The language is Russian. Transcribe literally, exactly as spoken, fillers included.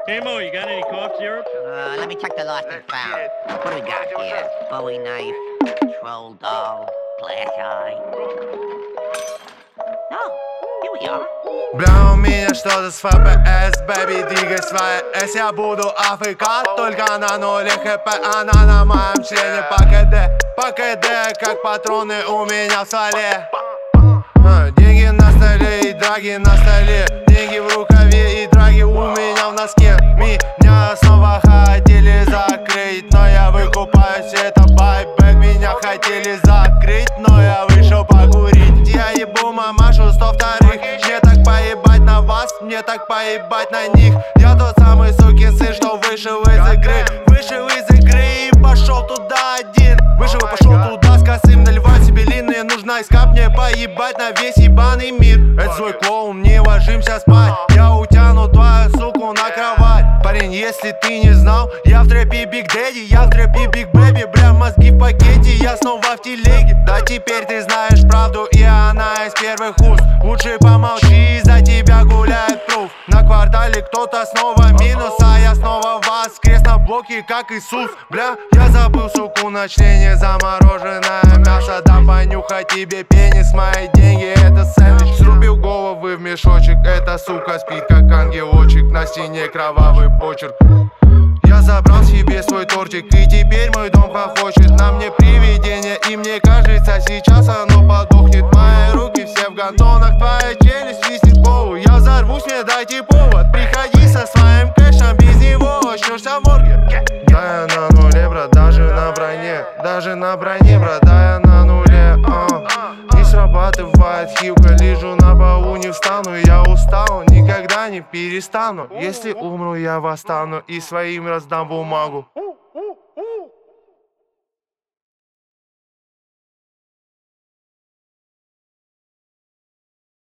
Hey Mo, you got any cough syrup? Uh, let me check the lost and found. What do we got here? Bowie knife, troll doll, glass eye. Oh, here we are. Бля, у меня что-то с эф пи эс, baby, двигай своя S. Я буду АФК, только на нуле хп. Она на моем члене по КД, по КД, как патроны у меня в стволе. Деньги на столе и драги на столе. Деньги в рукаве и драги у меня в носке. Меня снова хотели закрыть, но я выкупаюсь, это байбек. Меня хотели закрыть, но я вышел покурить. Я ебу мамашу сто вторых. Мне так поебать на вас, мне так поебать на них. Я тот самый сукин сын, что вышел из игры. Вышел из игры и пошел туда один. Вышел и пошел туда с косым, наливать себе линии. Нужно искать мне поебать на весь ебаный мир. Это злой клоун, не ложимся спать. Я утяну твою суку на кровать. Парень, если ты не знал, я в трэпе Big Daddy, я в трэпе Big Baby. Бля, мозги в пакете, я снова в телеге. Да теперь ты знаешь правду, и она из первых уст. Лучше помолчи, за тебя гуляет пруф. На квартале кто-то снова минус, а я снова воскрес на блоке, как Иисус. Бля, я забыл суку на члене, замороженное мясо. Дам понюхать тебе пенис, мои деньги это сэндвич. Срубил головы в мешочек, эта сука спит как ангелочек. На стене кровавый почерк. Я забрал себе свой тортик, и теперь мой дом хохочет. На мне привидение, и мне кажется, сейчас оно подохнет. Мои руки все в гандонах, твоя челюсть виснет в полу. Я взорвусь, мне дайте повод. Приходи со своим кэшем, без него очнешься в морге. Да, я на нуле, брат, даже на броне. Даже на броне, брат, да, я на нуле. а. Не срабатывает хилка, лежу на полу, не встану. Я устал, никогда не перестану. Если умру, я восстану и своим раздам бумагу.